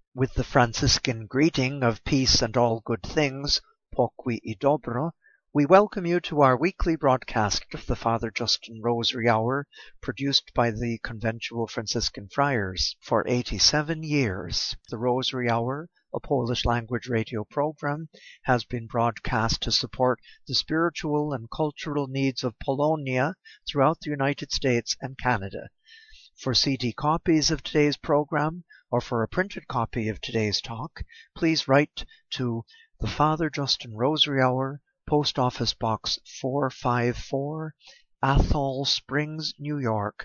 With the Franciscan greeting of peace and all good things, pokój i dobro, we welcome you to our weekly broadcast of the Father Justin Rosary Hour, produced by the Conventual Franciscan Friars for 87 years. The Rosary Hour, a Polish-language radio program, has been broadcast to support the spiritual and cultural needs of Polonia throughout the United States and Canada. For CD copies of today's program, or for a printed copy of today's talk, please write to the Father Justin Rosary Hour, Post Office Box 454, Athol Springs, New York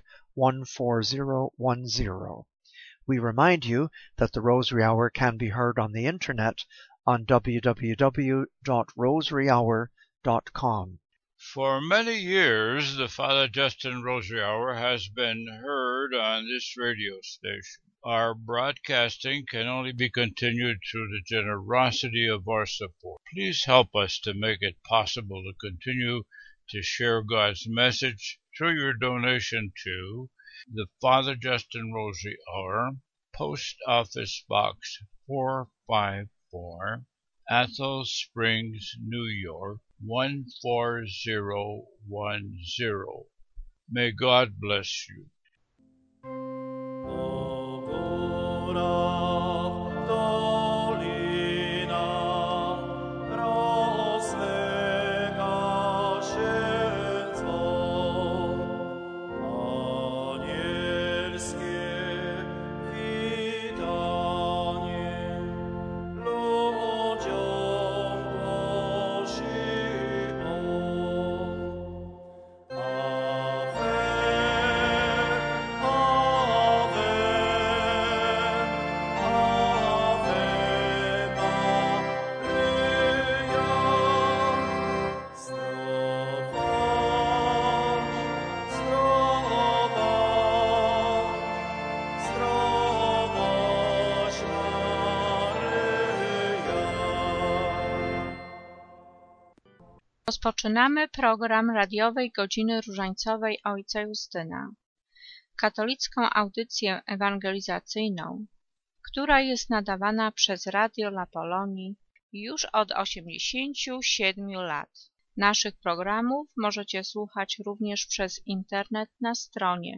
14010. We remind you that the Rosary Hour can be heard on the internet on www.rosaryhour.com. For many years, the Father Justin Rosary Hour has been heard on this radio station. Our broadcasting can only be continued through the generosity of our support. Please help us to make it possible to continue to share God's message through your donation to the Father Justin Rosary Hour, Post Office Box 454, Athol Springs, New York 14010. May God bless you. Rozpoczynamy program radiowej Godziny Różańcowej Ojca Justyna, katolicką audycję ewangelizacyjną, która jest nadawana przez Radio La Polonii już od 87 lat. Naszych programów możecie słuchać również przez internet na stronie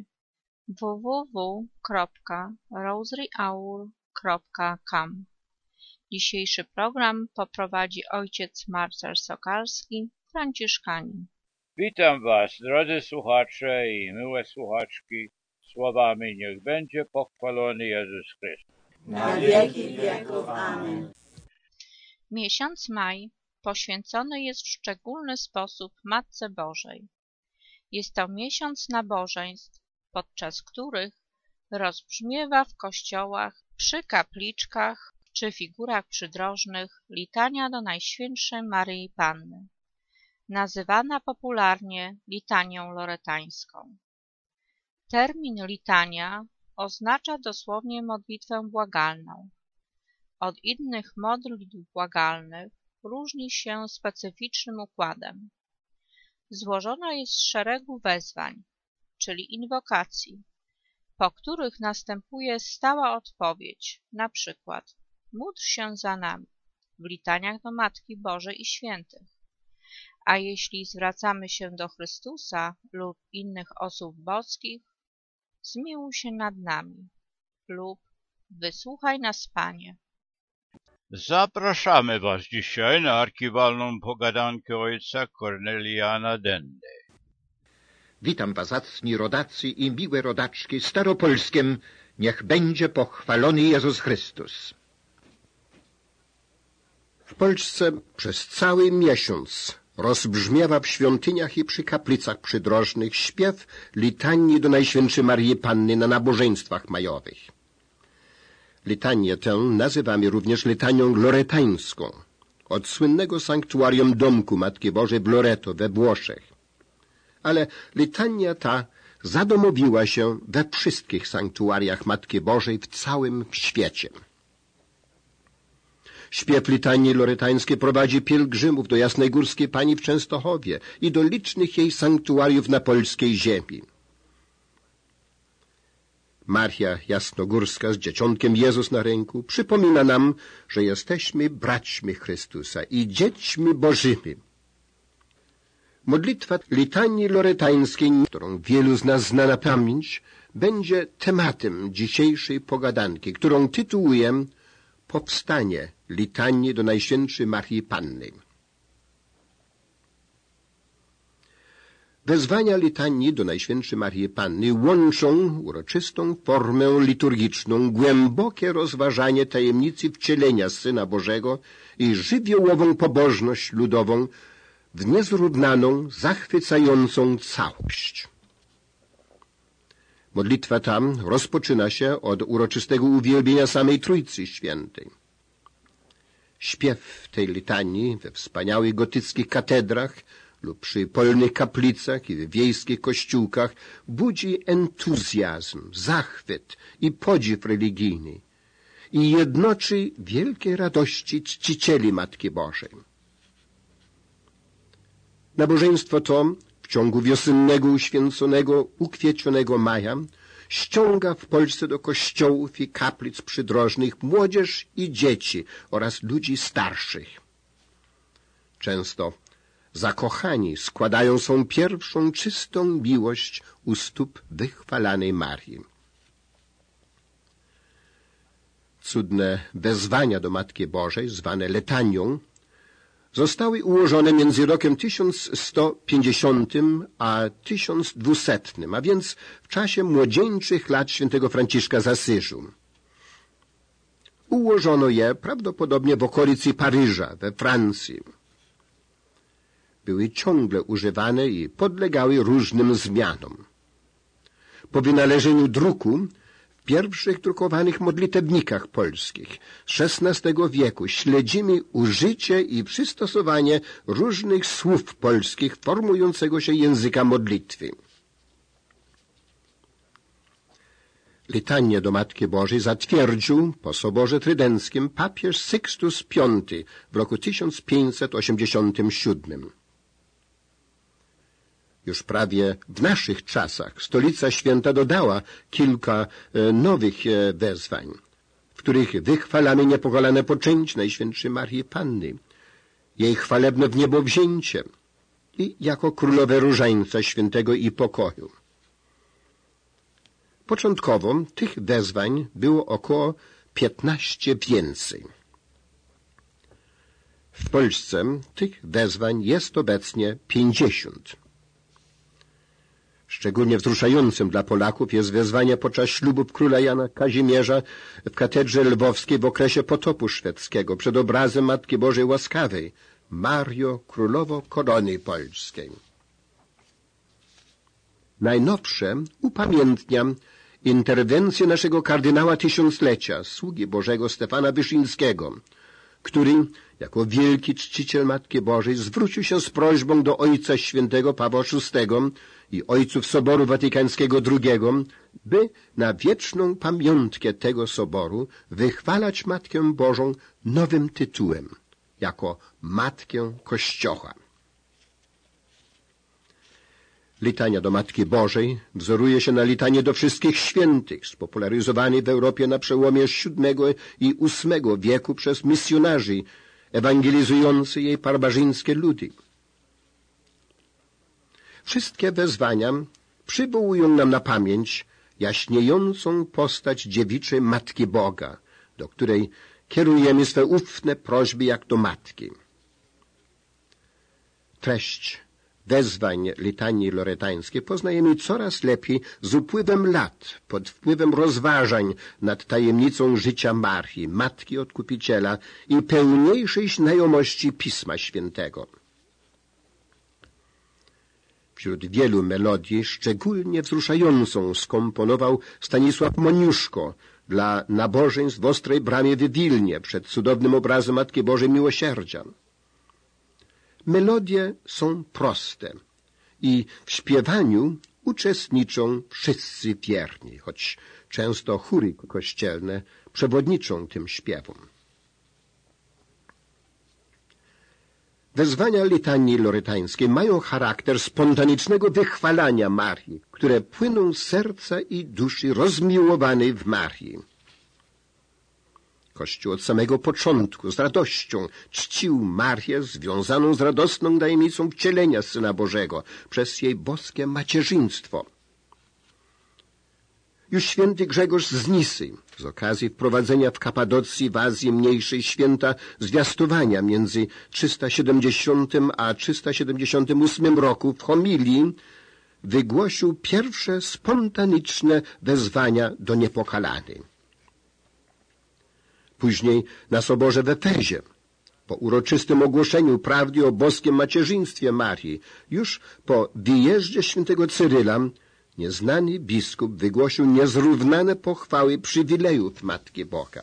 www.rosaryhour.com. Dzisiejszy program poprowadzi ojciec Marcel Sokalski, Franciszkanin. Witam Was, drodzy słuchacze i miłe słuchaczki, słowami niech będzie pochwalony Jezus Chrystus. Na wieki wieków. Amen. Miesiąc maj poświęcony jest w szczególny sposób Matce Bożej. Jest to miesiąc nabożeństw, podczas których rozbrzmiewa w kościołach, przy kapliczkach czy figurach przydrożnych litania do Najświętszej Maryi Panny, nazywana popularnie litanią loretańską. Termin litania oznacza dosłownie modlitwę błagalną. Od innych modlitw błagalnych różni się specyficznym układem. Złożona jest z szeregu wezwań, czyli inwokacji, po których następuje stała odpowiedź, na przykład módl się za nami w litaniach do Matki Bożej i Świętych. A jeśli zwracamy się do Chrystusa lub innych osób boskich, zmiłuj się nad nami lub wysłuchaj nas, Panie. Zapraszamy Was dzisiaj na archiwalną pogadankę ojca Korneliana Dendy. Witam Was, zacni rodacy i miłe rodaczki, staropolskiem niech będzie pochwalony Jezus Chrystus. W Polsce przez cały miesiąc rozbrzmiewa w świątyniach i przy kaplicach przydrożnych śpiew litanii do Najświętszej Maryi Panny na nabożeństwach majowych. Litanię tę nazywamy również litanią loretańską, od słynnego sanktuarium domku Matki Bożej w Loreto we Włoszech. Ale litania ta zadomowiła się we wszystkich sanktuariach Matki Bożej w całym świecie. Śpiew litanii loretańskiej prowadzi pielgrzymów do Jasnej Górskiej Pani w Częstochowie i do licznych jej sanktuariów na polskiej ziemi. Maria Jasnogórska z dzieciątkiem Jezus na ręku przypomina nam, że jesteśmy braćmi Chrystusa i dziećmi Bożymi. Modlitwa litanii loretańskiej, którą wielu z nas zna na pamięć, będzie tematem dzisiejszej pogadanki, którą tytułuję Powstanie litanii do Najświętszej Marii Panny. Wezwania litanii do Najświętszej Marii Panny łączą uroczystą formę liturgiczną, głębokie rozważanie tajemnicy wcielenia Syna Bożego i żywiołową pobożność ludową w niezrównaną, zachwycającą całość. Modlitwa ta rozpoczyna się od uroczystego uwielbienia samej Trójcy Świętej. Śpiew tej litanii we wspaniałych gotyckich katedrach lub przy polnych kaplicach i w wiejskich kościółkach budzi entuzjazm, zachwyt i podziw religijny i jednoczy wielkiej radości czcicieli Matki Bożej. Nabożeństwo to w ciągu wiosennego, uświęconego, ukwieczonego maja ściąga w Polsce do kościołów i kaplic przydrożnych młodzież i dzieci oraz ludzi starszych. Często zakochani składają swą pierwszą czystą miłość u stóp wychwalanej Marii. Cudne wezwania do Matki Bożej, zwane letanią, zostały ułożone między rokiem 1150 a 1200, a więc w czasie młodzieńczych lat świętego Franciszka z Asyżu. Ułożono je prawdopodobnie w okolicy Paryża, we Francji. Były ciągle używane i podlegały różnym zmianom. Po wynalezieniu druku w pierwszych drukowanych modlitewnikach polskich z XVI wieku śledzimy użycie i przystosowanie różnych słów polskich formującego się języka modlitwy. Litanię do Matki Bożej zatwierdził po Soborze Trydenckim papież Sykstus V w roku 1587. Już prawie w naszych czasach Stolica Święta dodała kilka nowych wezwań, w których wychwalamy niepokalane poczęcie Najświętszej Marii Panny, jej chwalebne wniebowzięcie i jako królowe różańca świętego i pokoju. Początkowo tych wezwań było około 15 więcej. W Polsce tych wezwań jest obecnie 50. Szczególnie wzruszającym dla Polaków jest wezwanie podczas ślubów króla Jana Kazimierza w katedrze lwowskiej w okresie potopu szwedzkiego przed obrazem Matki Bożej Łaskawej, Mario, Królowo Korony Polskiej. Najnowsze upamiętnia interwencję naszego kardynała tysiąclecia, sługi Bożego Stefana Wyszyńskiego, który jako wielki czciciel Matki Bożej zwrócił się z prośbą do Ojca Świętego Pawła VI i ojców Soboru Watykańskiego II, by na wieczną pamiątkę tego soboru wychwalać Matkę Bożą nowym tytułem, jako Matkę Kościoła. Litania do Matki Bożej wzoruje się na litanie do wszystkich świętych, spopularyzowanej w Europie na przełomie VII i VIII wieku przez misjonarzy ewangelizujący jej barbarzyńskie ludy. Wszystkie wezwania przywołują nam na pamięć jaśniejącą postać dziewiczej Matki Boga, do której kierujemy swe ufne prośby jak do Matki. Treść wezwań litanii loretańskiej poznajemy coraz lepiej z upływem lat, pod wpływem rozważań nad tajemnicą życia Marii, Matki Odkupiciela i pełniejszej znajomości Pisma Świętego. Wśród wielu melodii szczególnie wzruszającą skomponował Stanisław Moniuszko dla nabożeństw w Ostrej Bramie w Wilnie przed cudownym obrazem Matki Bożej Miłosierdzia. Melodie są proste i w śpiewaniu uczestniczą wszyscy wierni, choć często chóry kościelne przewodniczą tym śpiewom. Wezwania litanii lorytańskiej mają charakter spontanicznego wychwalania Marii, które płyną z serca i duszy rozmiłowanej w Marii. Kościół od samego początku z radością czcił Marię związaną z radosną tajemnicą wcielenia Syna Bożego przez jej boskie macierzyństwo. Już święty Grzegorz z Nisy z okazji wprowadzenia w Kapadocji w Azji Mniejszej święta zwiastowania między 370 a 378 roku w homilii wygłosił pierwsze spontaniczne wezwania do niepokalanej. Później na soborze w Efezie, po uroczystym ogłoszeniu prawdy o boskim macierzyństwie Marii, już po wyjeździe świętego Cyryla, nieznany biskup wygłosił niezrównane pochwały przywilejów Matki Boga.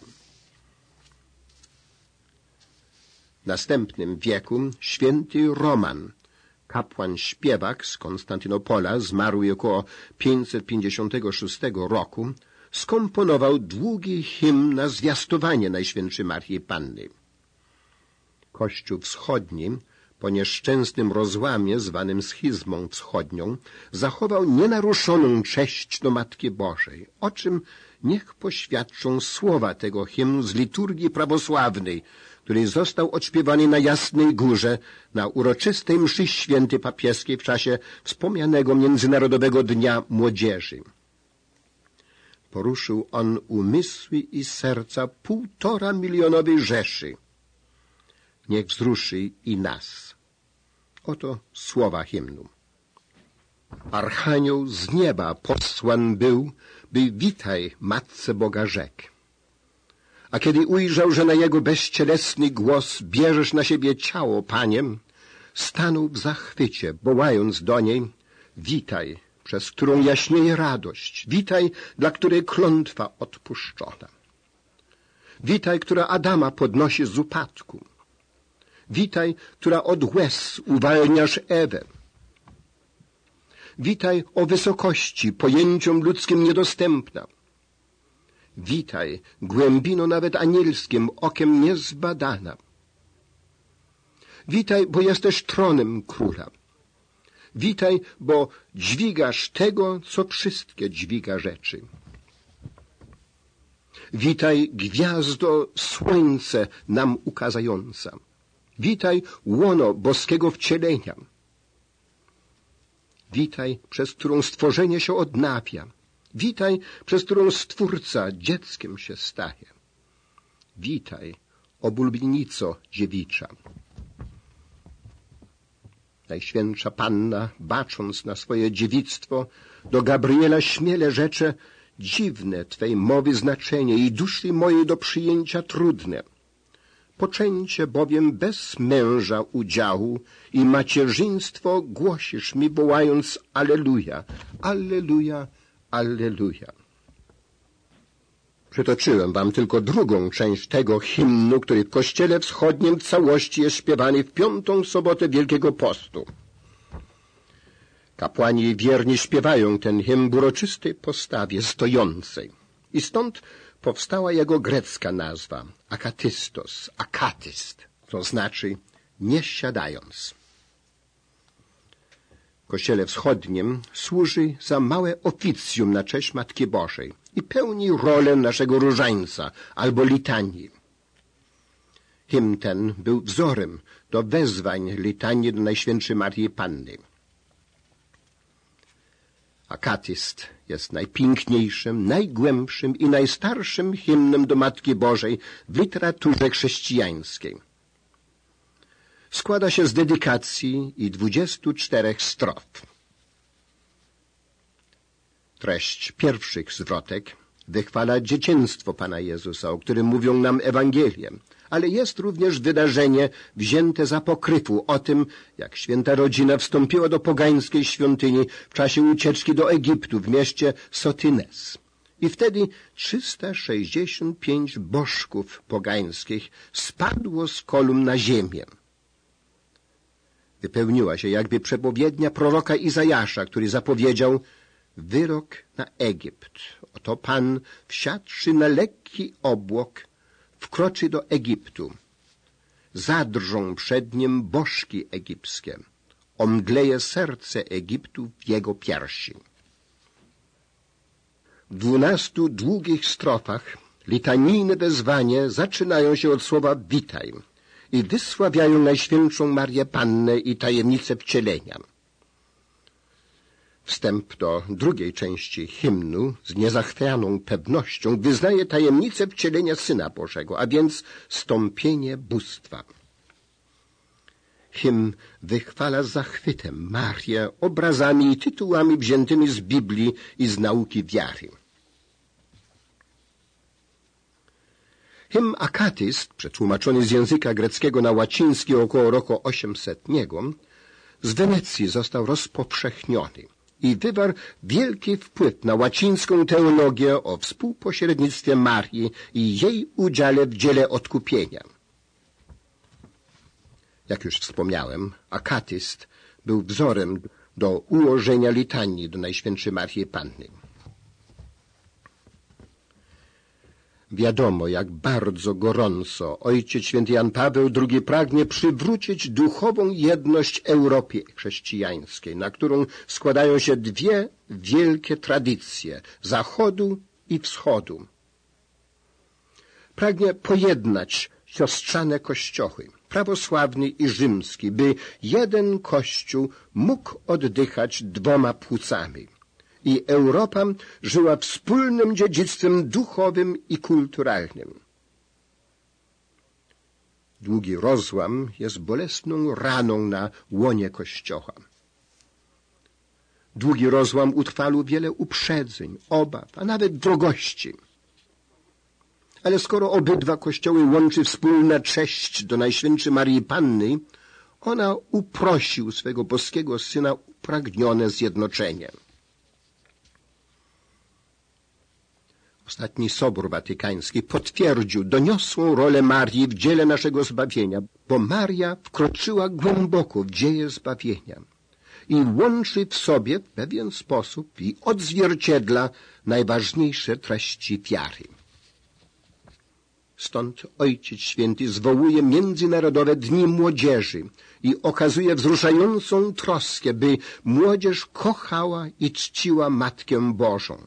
W następnym wieku święty Roman, kapłan-śpiewak z Konstantynopola, zmarły około 556 roku, skomponował długi hymn na zwiastowanie Najświętszej Marii Panny. Kościół wschodni, po nieszczęsnym rozłamie zwanym schizmą wschodnią, zachował nienaruszoną cześć do Matki Bożej, o czym niech poświadczą słowa tego hymnu z liturgii prawosławnej, który został odśpiewany na Jasnej Górze na uroczystej mszy świętej papieskiej w czasie wspomnianego Międzynarodowego Dnia Młodzieży. Poruszył on umysły i serca 1,5 milionowej rzeszy. Niech wzruszy i nas. Oto słowa hymnu. Archanioł z nieba posłan był, by witaj Matce Boga rzekł. A kiedy ujrzał, że na jego bezcielesny głos bierzesz na siebie ciało, Panie, stanął w zachwycie, wołając do niej, witaj, przez którą jaśnieje radość, witaj, dla której klątwa odpuszczona. Witaj, która Adama podnosi z upadku. Witaj, która od łez uwalniasz Ewę. Witaj o wysokości, pojęciom ludzkim niedostępna. Witaj, głębino nawet anielskim okiem niezbadana. Witaj, bo jesteś tronem króla. Witaj, bo dźwigasz tego, co wszystkie dźwiga rzeczy. Witaj, gwiazdo, słońce nam ukazająca. Witaj, łono boskiego wcielenia. Witaj, przez którą stworzenie się odnawia. Witaj, przez którą Stwórca dzieckiem się staje. Witaj, oblubienico dziewicza. Najświętsza Panna, bacząc na swoje dziewictwo, do Gabriela śmiele rzecze, dziwne Twej mowy znaczenie i duszy mojej do przyjęcia trudne. Poczęcie bowiem bez męża udziału i macierzyństwo głosisz mi, wołając Alleluja, Alleluja, Alleluja. Przytoczyłem wam tylko drugą część tego hymnu, który w Kościele Wschodnim w całości jest śpiewany w 5. sobotę Wielkiego Postu. Kapłani wierni śpiewają ten hymn w uroczystej postawie stojącej. I stąd powstała jego grecka nazwa, akatystos, akatyst, to znaczy nie siadając. W Kościele Wschodnim służy za małe oficjum na cześć Matki Bożej i pełni rolę naszego różańca albo litanii. Hymn ten był wzorem do wezwań litanii do Najświętszej Marii Panny. Akatyst jest najpiękniejszym, najgłębszym i najstarszym hymnem do Matki Bożej w literaturze chrześcijańskiej. Składa się z dedykacji i 24 strof. Treść pierwszych zwrotek wychwala dzieciństwo Pana Jezusa, o którym mówią nam Ewangelie, ale jest również wydarzenie wzięte z apokryfu o tym, jak święta rodzina wstąpiła do pogańskiej świątyni w czasie ucieczki do Egiptu w mieście Sotynes. I wtedy 365 bożków pogańskich spadło z kolumn na ziemię. Wypełniła się jakby przepowiednia proroka Izajasza, który zapowiedział wyrok na Egipt. Oto Pan, wsiadłszy na lekki obłok, wkroczy do Egiptu. zadrżą przed nim bożki egipskie. Omdleje serce Egiptu w jego piersi. W 12 długich strofach litanijne wezwania zaczynają się od słowa witaj i wysławiają Najświętszą Marię Pannę i tajemnicę wcielenia. Wstęp do drugiej części hymnu z niezachwianą pewnością wyznaje tajemnicę wcielenia Syna Bożego, a więc stąpienie bóstwa. Hymn wychwala z zachwytem Marię obrazami i tytułami wziętymi z Biblii i z nauki wiary. Hymn Akatyst, przetłumaczony z języka greckiego na łaciński około roku 800, z Wenecji został rozpowszechniony i wywarł wielki wpływ na łacińską teologię o współpośrednictwie Marii i jej udziale w dziele odkupienia. Jak już wspomniałem, Akatyst był wzorem do ułożenia litanii do Najświętszej Marii Panny. Wiadomo, jak bardzo gorąco Ojciec Święty Jan Paweł II pragnie przywrócić duchową jedność Europie chrześcijańskiej, na którą składają się dwie wielkie tradycje Zachodu i Wschodu. Pragnie pojednać siostrzane kościoły, prawosławny i rzymski, by jeden Kościół mógł oddychać dwoma płucami i Europa żyła wspólnym dziedzictwem duchowym i kulturalnym. Długi rozłam jest bolesną raną na łonie Kościoła. Długi rozłam utrwalił wiele uprzedzeń, obaw, a nawet wrogości. Ale skoro obydwa kościoły łączy wspólna cześć do Najświętszej Marii Panny, ona uprosił swego boskiego Syna upragnione zjednoczenie. Ostatni Sobór Watykański potwierdził doniosłą rolę Marii w dziele naszego zbawienia, bo Maria wkroczyła głęboko w dzieje zbawienia i łączy w sobie w pewien sposób i odzwierciedla najważniejsze treści wiary. Stąd Ojciec Święty zwołuje Międzynarodowe Dni Młodzieży i okazuje wzruszającą troskę, by młodzież kochała i czciła Matkę Bożą.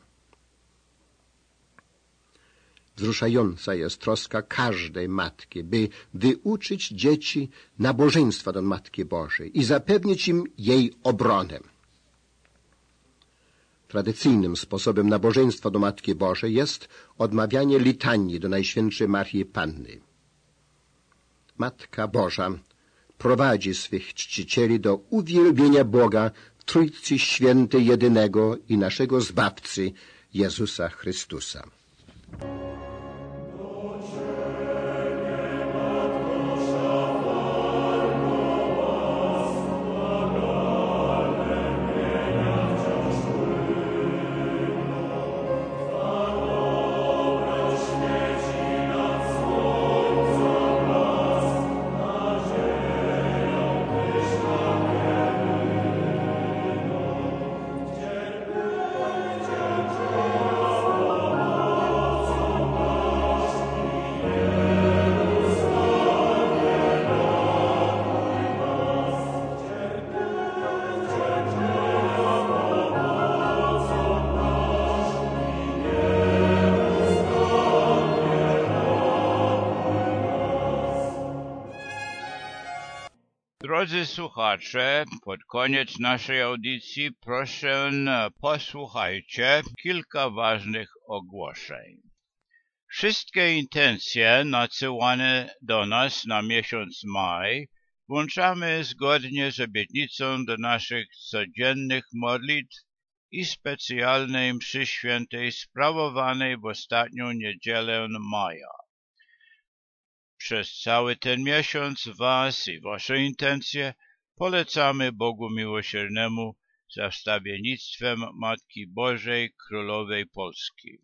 Wzruszająca jest troska każdej matki, by wyuczyć dzieci nabożeństwa do Matki Bożej i zapewnić im jej obronę. Tradycyjnym sposobem nabożeństwa do Matki Bożej jest odmawianie litanii do Najświętszej Marii Panny. Matka Boża prowadzi swych czcicieli do uwielbienia Boga w Trójcy Świętej jedynego i naszego Zbawcy Jezusa Chrystusa. Drodzy słuchacze, pod koniec naszej audycji proszę posłuchajcie kilka ważnych ogłoszeń. Wszystkie intencje nadsyłane do nas na miesiąc maj włączamy zgodnie z obietnicą do naszych codziennych modlitw i specjalnej mszy świętej sprawowanej w ostatnią niedzielę maja. Przez cały ten miesiąc Was i Wasze intencje polecamy Bogu Miłosiernemu za wstawiennictwem Matki Bożej Królowej Polski.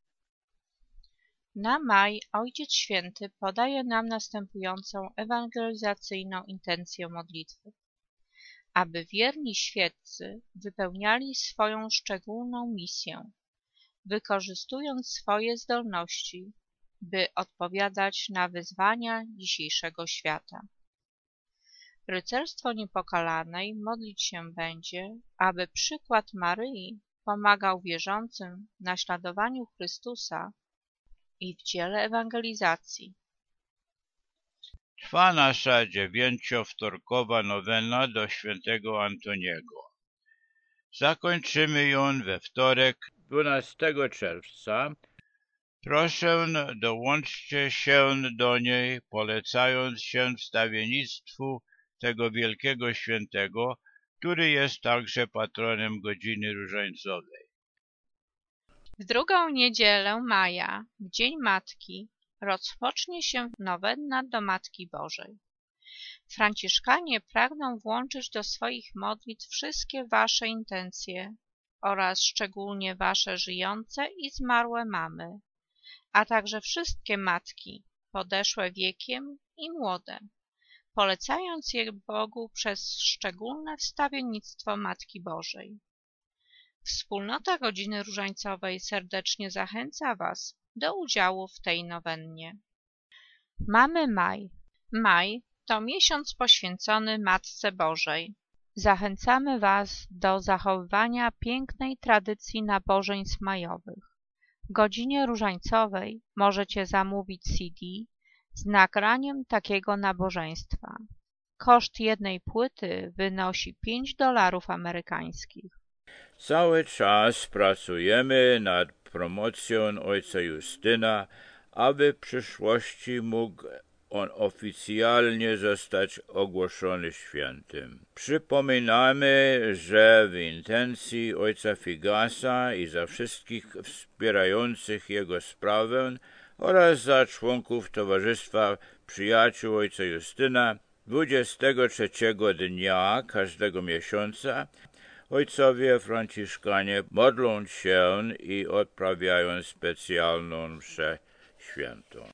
Na maj Ojciec Święty podaje nam następującą ewangelizacyjną intencję modlitwy. Aby wierni świeccy wypełniali swoją szczególną misję, wykorzystując swoje zdolności by odpowiadać na wyzwania dzisiejszego świata. Rycerstwo Niepokalanej modlić się będzie, aby przykład Maryi pomagał wierzącym w naśladowaniu Chrystusa i w dziele ewangelizacji. Trwa nasza 9-wtorkowa nowena do świętego Antoniego. Zakończymy ją we wtorek 12 czerwca. Proszę, dołączcie się do niej, polecając się wstawiennictwu tego wielkiego świętego, który jest także patronem godziny różańcowej. W drugą niedzielę maja, w Dzień Matki, rozpocznie się nowenna do Matki Bożej. Franciszkanie pragną włączyć do swoich modlitw wszystkie wasze intencje oraz szczególnie wasze żyjące i zmarłe mamy, a także wszystkie matki, podeszłe wiekiem i młode, polecając je Bogu przez szczególne wstawiennictwo Matki Bożej. Wspólnota Godziny Różańcowej serdecznie zachęca was do udziału w tej nowennie. Mamy maj. Maj to miesiąc poświęcony Matce Bożej. Zachęcamy was do zachowywania pięknej tradycji nabożeństw majowych. W Godzinie Różańcowej możecie zamówić CD z nagraniem takiego nabożeństwa. Koszt jednej płyty wynosi $5 amerykańskich. Cały czas pracujemy nad promocją ojca Justyna, aby w przyszłości mógł on oficjalnie zostać ogłoszony świętym. Przypominamy, że w intencji ojca Figasa i za wszystkich wspierających jego sprawę oraz za członków Towarzystwa Przyjaciół ojca Justyna 23 dnia każdego miesiąca ojcowie franciszkanie modlą się i odprawiają specjalną mszę świętą.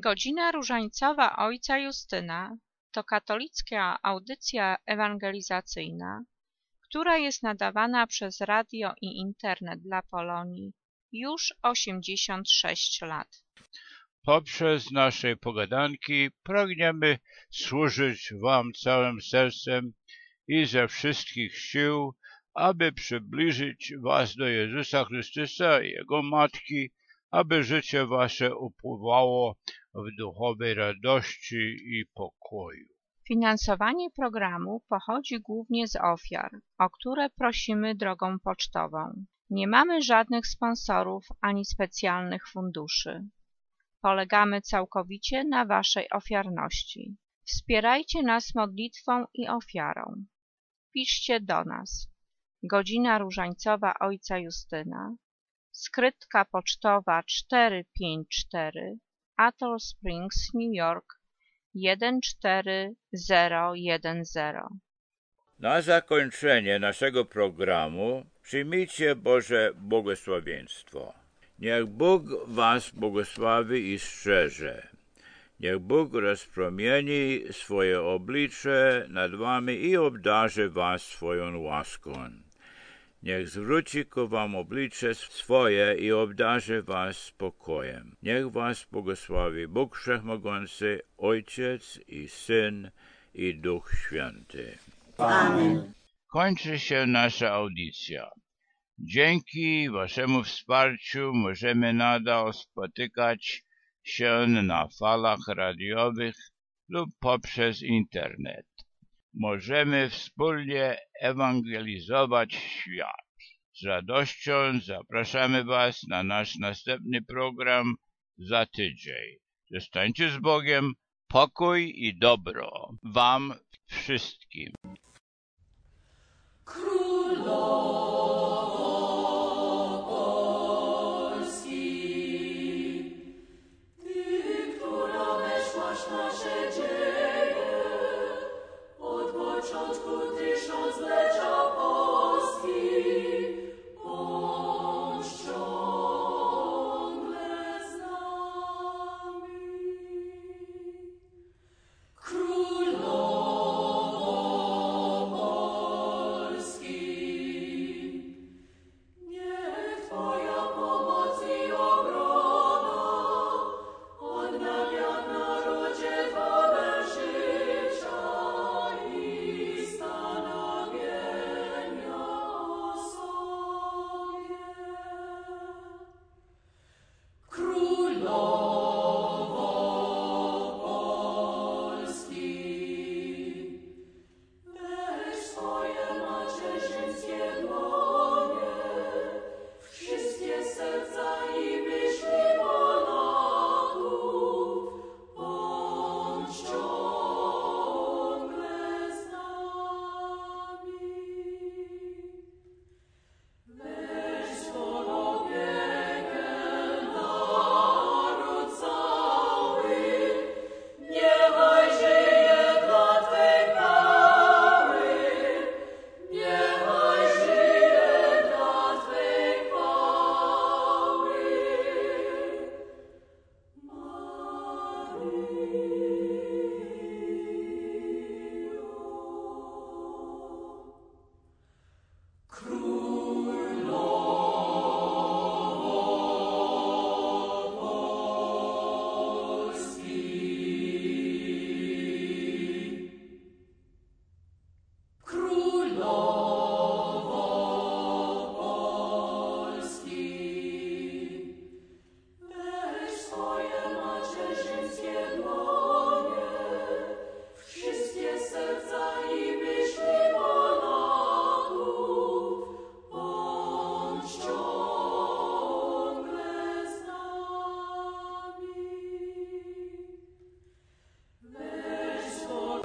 Godzina różańcowa ojca Justyna to katolicka audycja ewangelizacyjna, która jest nadawana przez radio i internet dla Polonii już 86 lat. Poprzez nasze pogadanki pragniemy służyć Wam całym sercem i ze wszystkich sił, aby przybliżyć Was do Jezusa Chrystusa i Jego Matki, aby życie Wasze upływało w duchowej radości i pokoju. Finansowanie programu pochodzi głównie z ofiar, o które prosimy drogą pocztową. Nie mamy żadnych sponsorów ani specjalnych funduszy. Polegamy całkowicie na Waszej ofiarności. Wspierajcie nas modlitwą i ofiarą. Piszcie do nas. Godzina różańcowa ojca Justyna, skrytka pocztowa 454, Atoll Springs, New York 14010. Na zakończenie naszego programu przyjmijcie Boże błogosławieństwo. Niech Bóg Was błogosławi i strzeże. Niech Bóg rozpromieni swoje oblicze nad Wami i obdarzy Was swoją łaską. Niech zwróci ku Wam oblicze swoje i obdarzy Was spokojem. Niech Was błogosławi Bóg Wszechmogący, Ojciec i Syn i Duch Święty. Amen. Kończy się nasza audycja. Dzięki Waszemu wsparciu możemy nadal spotykać się na falach radiowych lub poprzez internet. Możemy wspólnie ewangelizować świat. Z radością zapraszamy Was na nasz następny program za tydzień. Zostańcie z Bogiem, pokój i dobro Wam wszystkim. Królowo.